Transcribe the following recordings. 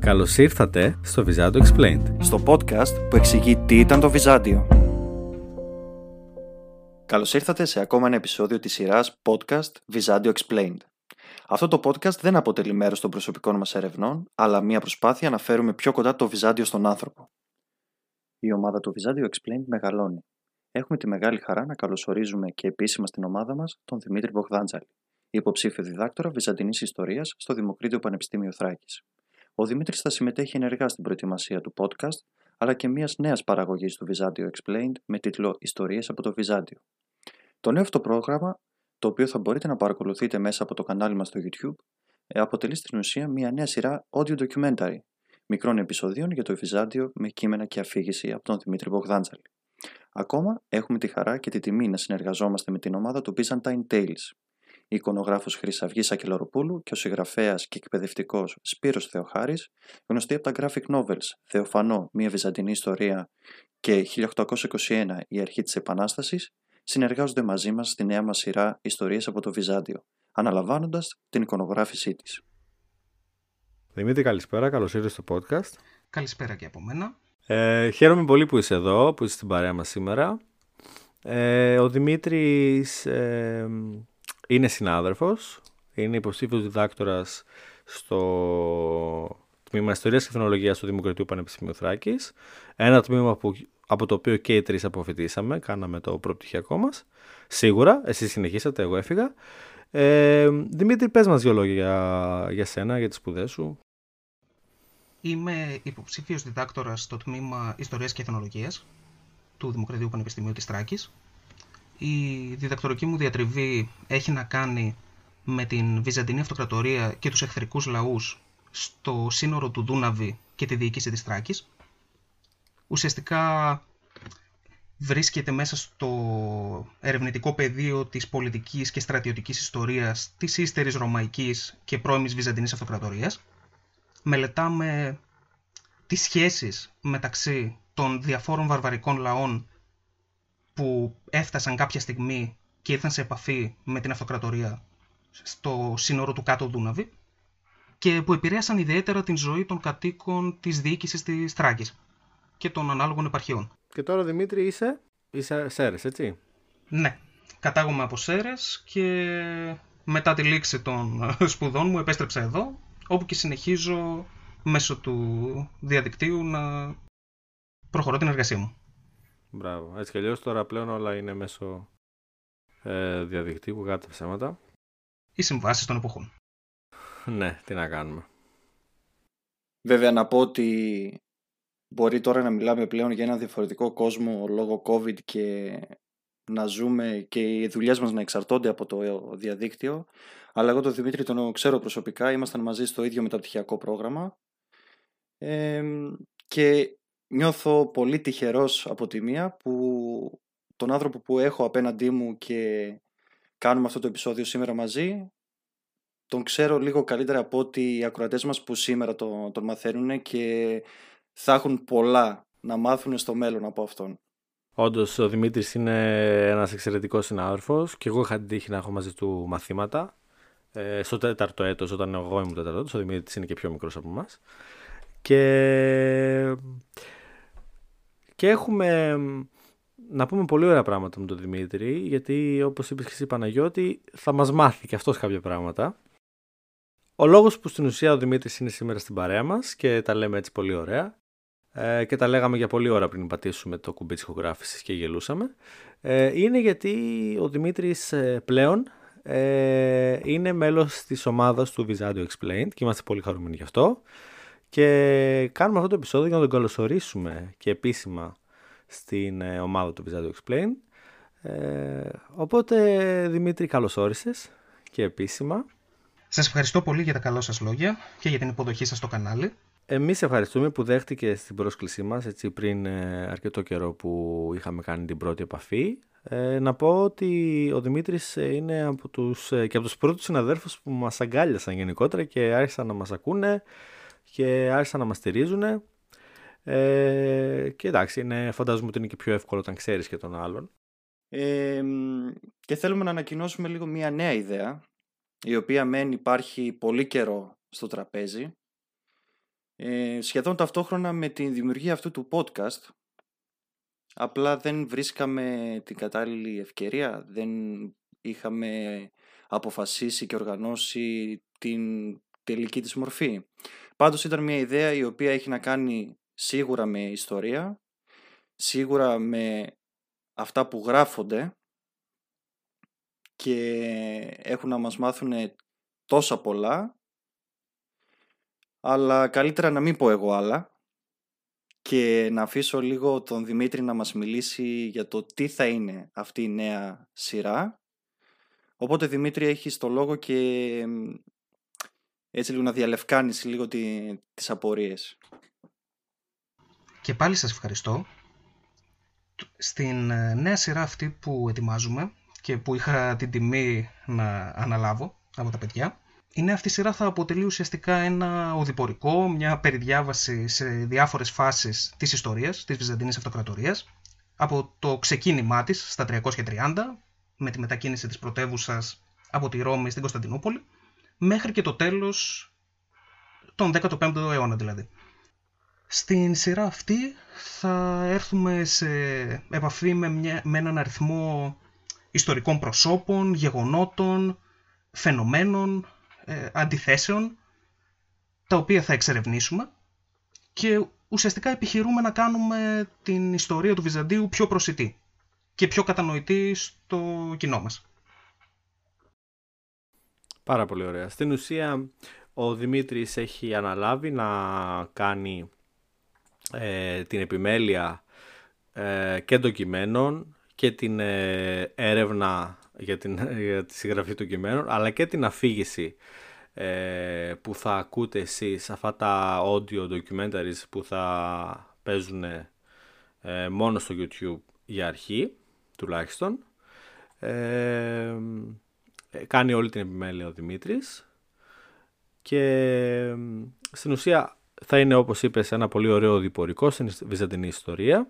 Καλώς ήρθατε στο Visadio Explained, στο podcast που εξηγεί τι ήταν το Visadio. Καλώς ήρθατε σε ακόμα ένα επεισόδιο της σειράς podcast Visadio Explained. Αυτό το podcast δεν αποτελεί μέρος των προσωπικών μας ερευνών, αλλά μια προσπάθεια να φέρουμε πιο κοντά το Visadio στον άνθρωπο. Η ομάδα του Visadio Explained μεγαλώνει. Έχουμε τη μεγάλη χαρά να καλωσορίζουμε και επίσημα στην ομάδα μας τον Δημήτρη Μπογδάντζαλη, υποψήφιο διδάκτορα Βυζαντινής Ιστορίας στο Δημοκρίτιο Πανεπιστήμιο Θράκης. Ο Δημήτρης θα συμμετέχει ενεργά στην προετοιμασία του podcast, αλλά και μιας νέας παραγωγής του Visadio Explained με τίτλο «Ιστορίες από το Visadio». Το νέο αυτό πρόγραμμα, το οποίο θα μπορείτε να παρακολουθείτε μέσα από το κανάλι μας στο YouTube, αποτελεί στην ουσία μια νέα σειρά audio documentary, μικρών επεισοδίων για το Visadio με κείμενα και αφήγηση από τον Δημήτρη Μπογδάντζαλη. Ακόμα έχουμε τη χαρά και τη τιμή να συνεργαζόμαστε με την ομάδα του Byzantine Tales. Η εικονογράφος Χρυσαυγής Ακελαροπούλου και ο συγγραφέας και εκπαιδευτικός Σπύρος Θεοχάρης, γνωστοί από τα graphic novels Θεοφανό, μια Βυζαντινή ιστορία και 1821, η αρχή της Επανάστασης, συνεργάζονται μαζί μας στη νέα μας σειρά Ιστορίες από το Visadio, αναλαμβάνοντας την εικονογράφησή της. Δημήτρη, καλησπέρα, καλώς ήρθες στο podcast. Καλησπέρα και από μένα. Χαίρομαι πολύ που είσαι εδώ, που είσαι στην παρέα μας σήμερα. Ο Δημήτρης είναι συνάδελφος, είναι υποψήφιος διδάκτορας στο τμήμα Ιστορίας και Εθνολογίας του Δημοκρατίου Πανεπιστημίου Θράκης. Ένα τμήμα από το οποίο και οι τρεις αποφοιτήσαμε, κάναμε το προπτυχιακό μας. Σίγουρα, εσείς συνεχίσατε, εγώ έφυγα. Δημήτρη, πες μας δύο λόγια για σένα, για τις σπουδές σου. Είμαι υποψήφιος διδάκτορας στο τμήμα Ιστορίας και Εθνολογίας του Δημοκρατίου Πανεπιστημίου της Θράκης. Η διδακτορική μου διατριβή έχει να κάνει με την Βυζαντινή Αυτοκρατορία και τους εχθρικούς λαούς στο σύνορο του Δούναβη και τη διοίκηση της Θράκης. Ουσιαστικά βρίσκεται μέσα στο ερευνητικό πεδίο της πολιτικής και στρατιωτικής ιστορίας της ύστερης Ρωμαϊκής και πρώιμης Βυζαντινής Αυτοκρατορίας. Μελετάμε τις σχέσεις μεταξύ των διαφόρων βαρβαρικών λαών που έφτασαν κάποια στιγμή και ήρθαν σε επαφή με την Αυτοκρατορία στο σύνορο του κάτω Δούναβη και που επηρέασαν ιδιαίτερα την ζωή των κατοίκων της διοίκησης της Θράκης και των ανάλογων επαρχιών. Και τώρα, Δημήτρη, είσαι Σέρρες, έτσι? Ναι, κατάγομαι από Σέρρες και μετά τη λήξη των σπουδών μου επέστρεψα εδώ, όπου και συνεχίζω μέσω του διαδικτύου να προχωρώ την εργασία μου. Μπράβο. Έτσι κι αλλιώς τώρα πλέον όλα είναι μέσω διαδικτύου, γάτε ψέματα. Οι συμβάσεις των εποχών. Ναι, τι να κάνουμε. Βέβαια να πω ότι μπορεί τώρα να μιλάμε πλέον για ένα διαφορετικό κόσμο λόγω COVID και να ζούμε και οι δουλειές μας να εξαρτώνται από το διαδίκτυο, αλλά εγώ τον Δημήτρη τον ξέρω προσωπικά, ήμασταν μαζί στο ίδιο μεταπτυχιακό πρόγραμμα και νιώθω πολύ τυχερός από τη μία που τον άνθρωπο που έχω απέναντί μου και κάνουμε αυτό το επεισόδιο σήμερα μαζί, τον ξέρω λίγο καλύτερα από ότι οι ακροατές μας που σήμερα τον μαθαίνουν και θα έχουν πολλά να μάθουν στο μέλλον από αυτόν. Όντως, ο Δημήτρης είναι ένας εξαιρετικός συνάδελφος και εγώ είχα την τύχη να έχω μαζί του μαθήματα. Στο τέταρτο έτος, όταν εγώ ήμουν τέταρτο έτος, ο Δημήτρης είναι και πιο μικρός από εμάς. Και έχουμε να πούμε πολύ ωραία πράγματα με τον Δημήτρη, γιατί όπως είπες και εσύ, Παναγιώτη, θα μας μάθει και αυτός κάποια πράγματα. Ο λόγος που στην ουσία ο Δημήτρης είναι σήμερα στην παρέα μας και τα λέμε έτσι πολύ ωραία και τα λέγαμε για πολλή ώρα πριν πατήσουμε το κουμπί της ηχογράφησης και γελούσαμε, είναι γιατί ο Δημήτρης πλέον είναι μέλος της ομάδας του Visadio Explained και είμαστε πολύ χαρούμενοι γι' αυτό και κάνουμε αυτό το επεισόδιο για να τον καλωσορίσουμε και επίσημα στην ομάδα του Visadio Explained. Οπότε, Δημήτρη, καλώς όρισες και επίσημα. Σας ευχαριστώ πολύ για τα καλά σας λόγια και για την υποδοχή σας στο κανάλι. Εμείς ευχαριστούμε που δέχτηκες την πρόσκλησή μας έτσι, πριν αρκετό καιρό που είχαμε κάνει την πρώτη επαφή. Να πω ότι ο Δημήτρης είναι από τους πρώτους συναδέλφους που μας αγκάλιασαν γενικότερα και άρχισαν να μας ακούνε και άρχισαν να μας στηρίζουν. Και εντάξει, φαντάζομαι ότι είναι και πιο εύκολο όταν ξέρεις και τον άλλον. Και θέλουμε να ανακοινώσουμε λίγο μια νέα ιδέα, η οποία υπάρχει πολύ καιρό στο τραπέζι, Σχεδόν ταυτόχρονα με τη δημιουργία αυτού του podcast, απλά δεν βρίσκαμε την κατάλληλη ευκαιρία, δεν είχαμε αποφασίσει και οργανώσει την τελική της μορφή. Πάντως ήταν μια ιδέα η οποία έχει να κάνει σίγουρα με ιστορία, σίγουρα με αυτά που γράφονται και έχουν να μας μάθουν τόσα πολλά, αλλά καλύτερα να μην πω εγώ άλλα και να αφήσω λίγο τον Δημήτρη να μας μιλήσει για το τι θα είναι αυτή η νέα σειρά. Οπότε Δημήτρη, έχεις το λόγο και έτσι λίγο να διαλευκάνεις λίγο τις απορίες. Και πάλι σας ευχαριστώ. Στην νέα σειρά αυτή που ετοιμάζουμε και που είχα την τιμή να αναλάβω από τα παιδιά, η νέα αυτή σειρά θα αποτελεί ουσιαστικά ένα οδηπορικό, μια περιδιάβαση σε διάφορες φάσεις της ιστορίας της Βυζαντινής Αυτοκρατορίας, από το ξεκίνημά της στα 330, με τη μετακίνηση της πρωτεύουσας από τη Ρώμη στην Κωνσταντινούπολη, μέχρι και το τέλος, τον 15ο αιώνα δηλαδή. Στην σειρά αυτή θα έρθουμε σε επαφή με έναν αριθμό ιστορικών προσώπων, γεγονότων, φαινομένων, αντιθέσεων, τα οποία θα εξερευνήσουμε και ουσιαστικά επιχειρούμε να κάνουμε την ιστορία του Βυζαντίου πιο προσιτή και πιο κατανοητή στο κοινό μας. Πάρα πολύ ωραία. Στην ουσία ο Δημήτρης έχει αναλάβει να κάνει την επιμέλεια και των κειμένων και την έρευνα για τη συγγραφή των κειμένων, αλλά και την αφήγηση που θα ακούτε εσείς, αυτά τα audio documentaries που θα παίζουν μόνο στο YouTube για αρχή τουλάχιστον. Κάνει όλη την επιμέλεια ο Δημήτρης και στην ουσία θα είναι, όπως είπες, ένα πολύ ωραίο διπορικό στην βυζαντινή ιστορία.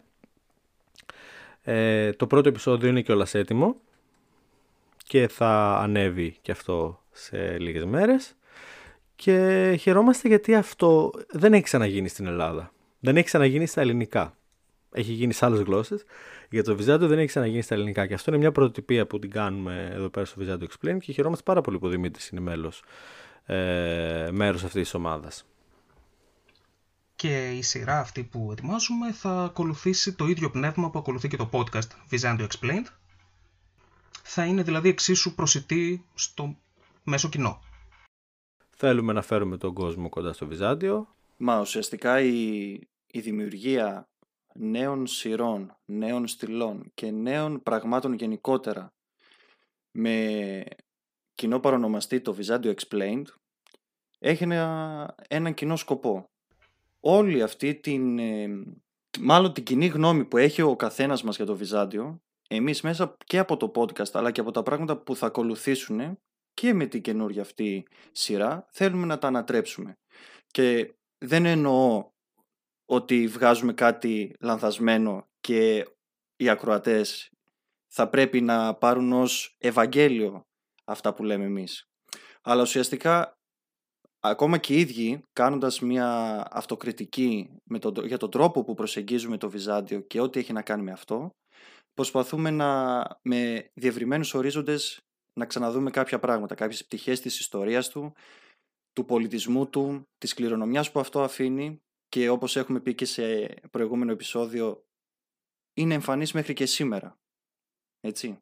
Το πρώτο επεισόδιο είναι κιόλας έτοιμο και θα ανέβει και αυτό σε λίγες μέρες και χαιρόμαστε γιατί αυτό δεν έχει ξαναγίνει στην Ελλάδα. Δεν έχει ξαναγίνει στα ελληνικά. Έχει γίνει σε άλλες γλώσσες. Για το Βυζάντιο δεν έχει ξαναγίνει στα ελληνικά και αυτό είναι μια πρωτοτυπία που την κάνουμε εδώ πέρα στο Vizadio Explained και χαιρόμαστε πάρα πολύ που ο Δημήτρης είναι μέρος αυτής της ομάδας. Και η σειρά αυτή που ετοιμάζουμε θα ακολουθήσει το ίδιο πνεύμα που ακολουθεί και το podcast Vizadio Explained. Θα είναι δηλαδή εξίσου προσιτή στο μέσο κοινό. Θέλουμε να φέρουμε τον κόσμο κοντά στο Βυζάντιο. Μα ουσιαστικά η δημιουργία νέων σειρών, νέων στυλών και νέων πραγμάτων γενικότερα με κοινό παρονομαστή το Vizadio Explained έχει έναν κοινό σκοπό. Όλη αυτή μάλλον την κοινή γνώμη που έχει ο καθένας μας για το Vizadio, εμείς μέσα και από το podcast αλλά και από τα πράγματα που θα ακολουθήσουν και με την καινούργια αυτή σειρά θέλουμε να τα ανατρέψουμε. Και δεν εννοώ ότι βγάζουμε κάτι λανθασμένο και οι ακροατές θα πρέπει να πάρουν ως Ευαγγέλιο αυτά που λέμε εμείς. Αλλά ουσιαστικά ακόμα και οι ίδιοι κάνοντας μια αυτοκριτική για τον τρόπο που προσεγγίζουμε το Vizadio και ό,τι έχει να κάνει με αυτό, προσπαθούμε με διευρυμένους ορίζοντες να ξαναδούμε κάποια πράγματα, κάποιες πτυχές της ιστορίας του πολιτισμού του, της κληρονομιάς που αυτό αφήνει και όπως έχουμε πει και σε προηγούμενο επεισόδιο είναι εμφανής μέχρι και σήμερα. Έτσι.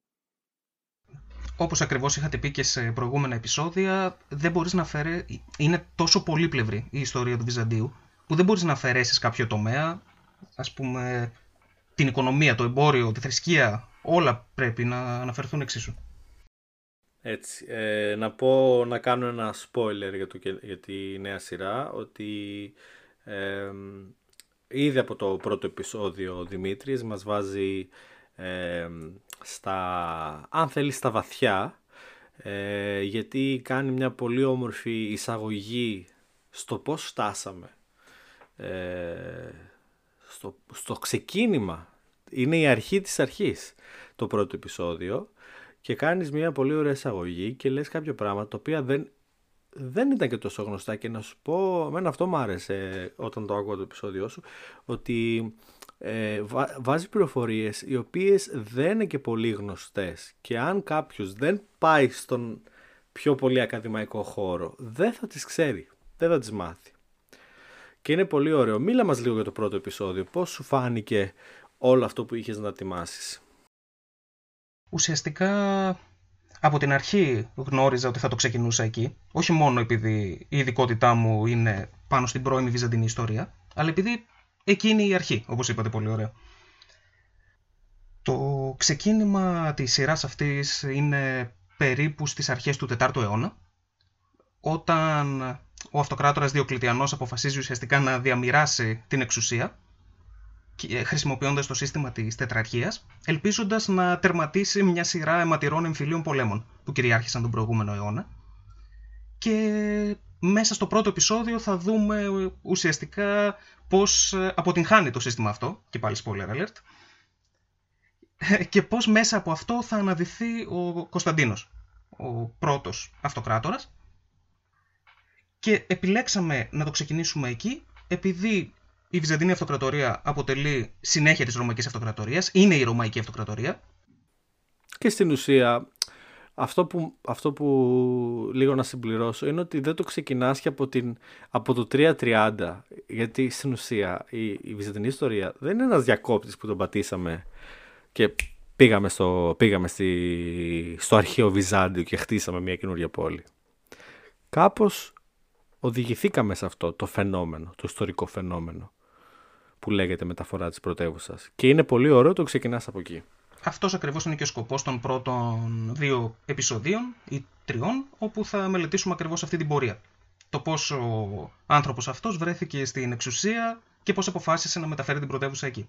Όπως ακριβώς είχατε πει και σε προηγούμενα επεισόδια, δεν μπορείς να είναι τόσο πολύπλευρη η ιστορία του Βυζαντίου που δεν μπορείς να αφαιρέσεις κάποιο τομέα, ας πούμε την οικονομία, το εμπόριο, τη θρησκεία, όλα πρέπει να αναφερθούν εξίσου. Έτσι, να κάνω ένα spoiler για τη νέα σειρά, ότι ήδη από το πρώτο επεισόδιο ο Δημήτρης μας βάζει αν θέλει στα βαθιά, γιατί κάνει μια πολύ όμορφη εισαγωγή στο πώς φτάσαμε στο ξεκίνημα. Είναι η αρχή της αρχής το πρώτο επεισόδιο και κάνεις μια πολύ ωραία εισαγωγή και λες κάποια πράγματα τα οποία δεν ήταν και τόσο γνωστά, και να σου πω, εμένα αυτό μου άρεσε όταν το άκουγα το επεισόδιο σου, ότι βάζει πληροφορίες οι οποίες δεν είναι και πολύ γνωστές, και αν κάποιος δεν πάει στον πιο πολύ ακαδημαϊκό χώρο δεν θα τις ξέρει, δεν θα τις μάθει. Και είναι πολύ ωραίο. Μίλα μας λίγο για το πρώτο επεισόδιο. Πώς σου φάνηκε όλο αυτό που είχες να ετοιμάσεις? Ουσιαστικά από την αρχή γνώριζα ότι θα το ξεκινούσα εκεί, όχι μόνο επειδή η ειδικότητά μου είναι πάνω στην πρώιμη βυζαντινή ιστορία, αλλά επειδή εκεί είναι η αρχή, όπως είπατε πολύ ωραία. Το ξεκίνημα της σειράς αυτής είναι περίπου στις αρχές του 4ου αιώνα, όταν ο αυτοκράτορας Διοκλητιανός αποφασίζει ουσιαστικά να διαμοιράσει την εξουσία, χρησιμοποιώντας το σύστημα της τετραρχίας, ελπίζοντας να τερματίσει μια σειρά αιματηρών εμφυλίων πολέμων που κυριάρχησαν τον προηγούμενο αιώνα. Και μέσα στο πρώτο επεισόδιο θα δούμε ουσιαστικά πώς αποτυγχάνει το σύστημα αυτό, και πάλι spoiler alert, και πώς μέσα από αυτό θα αναδυθεί ο Κωνσταντίνος, ο πρώτος αυτοκράτορας. Και επιλέξαμε να το ξεκινήσουμε εκεί, επειδή η Βυζαντινή Αυτοκρατορία αποτελεί συνέχεια της Ρωμαϊκής Αυτοκρατορίας, είναι η Ρωμαϊκή Αυτοκρατορία. Και στην ουσία, αυτό που λίγο να συμπληρώσω είναι ότι δεν το ξεκινάς και από το 330, γιατί στην ουσία η Βυζαντινή ιστορία δεν είναι ένας διακόπτης που τον πατήσαμε και πήγαμε στο αρχαίο Βυζάντιο και χτίσαμε μια καινούργια πόλη. Κάπως οδηγηθήκαμε σε αυτό το φαινόμενο, το ιστορικό φαινόμενο που λέγεται μεταφορά της πρωτεύουσας. Και είναι πολύ ωραίο το ξεκινάς από εκεί. Αυτός ακριβώς είναι και ο σκοπός των πρώτων 2 επεισοδίων ή 3, όπου θα μελετήσουμε ακριβώς αυτή την πορεία. Το πώς ο άνθρωπος αυτός βρέθηκε στην εξουσία και πώς αποφάσισε να μεταφέρει την πρωτεύουσα εκεί.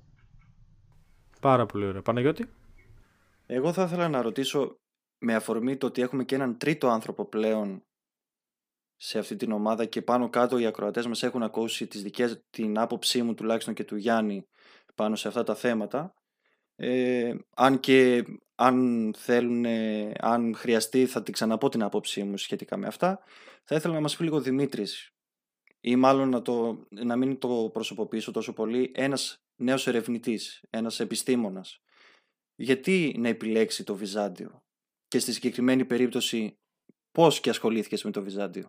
Πάρα πολύ ωραία. Παναγιώτη. Εγώ θα ήθελα να ρωτήσω, με αφορμή το ότι έχουμε και έναν τρίτο άνθρωπο πλέον σε αυτή την ομάδα και πάνω κάτω οι ακροατές μας έχουν ακούσει την άποψή μου τουλάχιστον και του Γιάννη πάνω σε αυτά τα θέματα. Αν και αν θέλουν, αν χρειαστεί θα την ξαναπώ την άποψή μου σχετικά με αυτά. Θα ήθελα να μας πει λίγο ο Δημήτρης, ή μάλλον να μην το προσωποποιήσω τόσο πολύ, ένας νέος ερευνητής, ένας επιστήμονας. Γιατί να επιλέξει το Βυζάντιο και στη συγκεκριμένη περίπτωση πώς και ασχολήθηκες με το Βυζάντιο?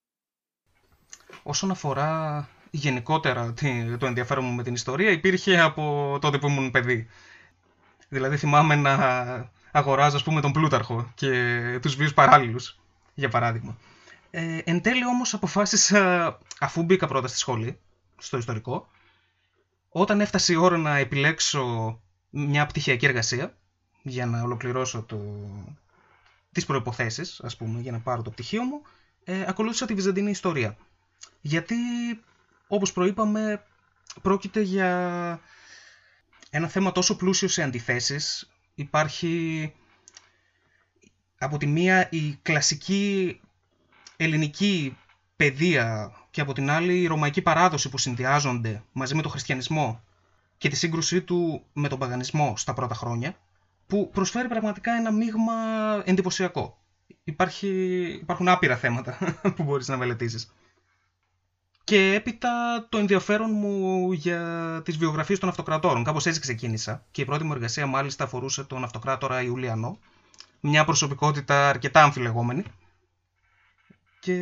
Όσον αφορά γενικότερα το ενδιαφέρον μου με την ιστορία, υπήρχε από τότε που ήμουν παιδί. Δηλαδή θυμάμαι να αγοράζω, ας πούμε, τον Πλούταρχο και τους βίους παράλληλους, για παράδειγμα. Εν τέλει όμως αποφάσισα, αφού μπήκα πρώτα στη σχολή, στο ιστορικό, όταν έφτασε η ώρα να επιλέξω μια πτυχιακή εργασία για να ολοκληρώσω τις προϋποθέσεις, ας πούμε, για να πάρω το πτυχίο μου, ακολούθησα τη Βυζαντινή ιστορία. Γιατί, όπως προείπαμε, πρόκειται για ένα θέμα τόσο πλούσιο σε αντιθέσεις. Υπάρχει από τη μία η κλασική ελληνική παιδεία και από την άλλη η ρωμαϊκή παράδοση που συνδυάζονται μαζί με τον χριστιανισμό και τη σύγκρουσή του με τον παγανισμό στα πρώτα χρόνια, που προσφέρει πραγματικά ένα μείγμα εντυπωσιακό. Υπάρχουν άπειρα θέματα που μπορείς να μελετήσεις. Και έπειτα το ενδιαφέρον μου για τις βιογραφίες των αυτοκρατόρων. Κάπως έτσι ξεκίνησα και η πρώτη μου εργασία μάλιστα αφορούσε τον αυτοκράτορα Ιουλιανό, μια προσωπικότητα αρκετά αμφιλεγόμενη. Και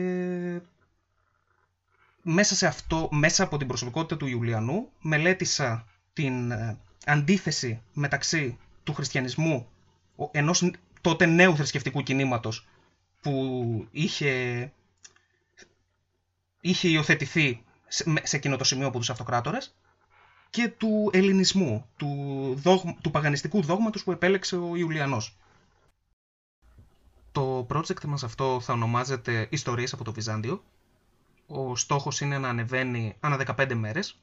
μέσα από την προσωπικότητα του Ιουλιανού μελέτησα την αντίθεση μεταξύ του χριστιανισμού, ενός τότε νέου θρησκευτικού κινήματος που είχε υιοθετηθεί σε εκείνο το σημείο από τους αυτοκράτορες, και του ελληνισμού, του παγανιστικού δόγματος που επέλεξε ο Ιουλιανός. Το project μας αυτό θα ονομάζεται «Ιστορίες από το Βυζάντιο». Ο στόχος είναι να ανεβαίνει ανά 15 μέρες.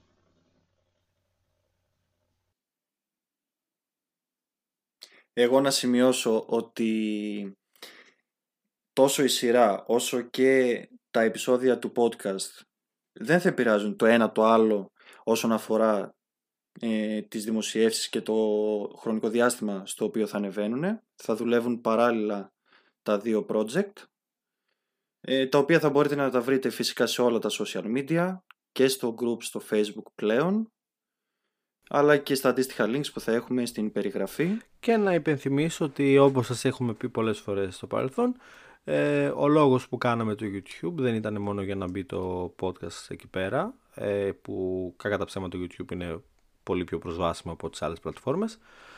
Εγώ να σημειώσω ότι τόσο η σειρά όσο και τα επεισόδια του podcast δεν θα επηρεάζουν το ένα το άλλο όσον αφορά τις δημοσιεύσεις και το χρονικό διάστημα στο οποίο θα ανεβαίνουν. Θα δουλεύουν παράλληλα τα δύο project. τα οποία θα μπορείτε να τα βρείτε φυσικά σε όλα τα social media και στο group στο Facebook πλέον, αλλά και στα αντίστοιχα links που θα έχουμε στην περιγραφή. Και να υπενθυμίσω ότι, όπως σας έχουμε πει πολλές φορές στο παρελθόν, ο λόγος που κάναμε το YouTube δεν ήταν μόνο για να μπει το podcast εκεί πέρα, που κακά τα ψέματα το YouTube είναι πολύ πιο προσβάσιμο από τις άλλες πλατφόρμες.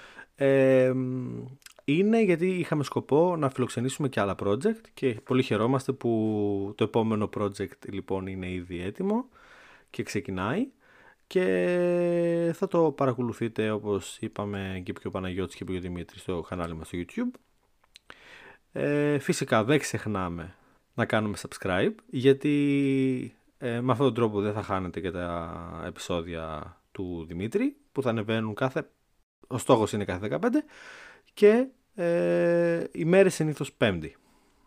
Είναι γιατί είχαμε σκοπό να φιλοξενήσουμε και άλλα project και πολύ χαιρόμαστε που το επόμενο project λοιπόν είναι ήδη έτοιμο και ξεκινάει και θα το παρακολουθείτε, όπως είπαμε και πιο ο Παναγιώτης και πιο ο Δημήτρης, στο κανάλι μας στο YouTube. Φυσικά δεν ξεχνάμε να κάνουμε subscribe, γιατί με αυτόν τον τρόπο δεν θα χάνετε και τα επεισόδια του Δημήτρη που θα ανεβαίνουν ο στόχος είναι κάθε 15 και οι μέρες συνήθως Πέμπτη.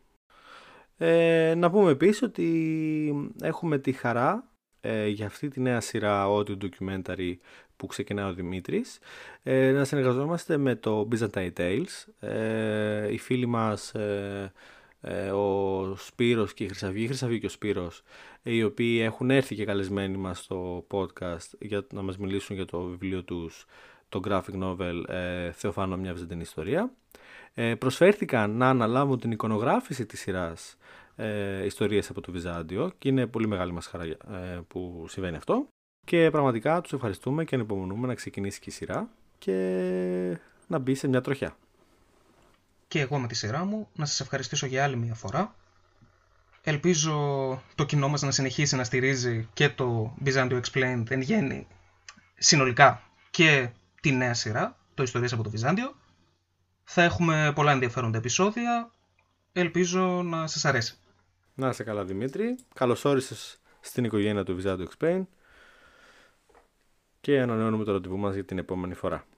Να πούμε επίσης ότι έχουμε τη χαρά για αυτή τη νέα σειρά audio documentary που ξεκινάει ο Δημήτρης να συνεργαζόμαστε με το Byzantine Tales. Οι φίλοι μας ο Σπύρος και η Χρυσαυγή και ο Σπύρος, οι οποίοι έχουν έρθει και καλεσμένοι μας στο podcast για να μας μιλήσουν για το βιβλίο τους, το graphic novel Θεοφάνο μια Βυζαντινή ιστορία, προσφέρθηκαν να αναλάβουν την εικονογράφηση της σειράς ιστορίες από το Βυζάντιο και είναι πολύ μεγάλη μας χαρά που συμβαίνει αυτό και πραγματικά τους ευχαριστούμε και ανυπομονούμε να ξεκινήσει και η σειρά και να μπει σε μια τροχιά. Και εγώ με τη σειρά μου να σας ευχαριστήσω για άλλη μια φορά. Ελπίζω το κοινό μας να συνεχίσει να στηρίζει και το Byzantine Explained εν γέννη συνολικά και τη νέα σειρά, το Ιστορίες από το Βυζάντιο. Θα έχουμε πολλά ενδιαφέροντα επεισόδια. Ελπίζω να σας αρέσει. Να είσαι καλά, Δημήτρη. Καλώς όρισες στην οικογένεια του Byzantine Explained και ανανεώνουμε το ραντεβού μας για την επόμενη φορά.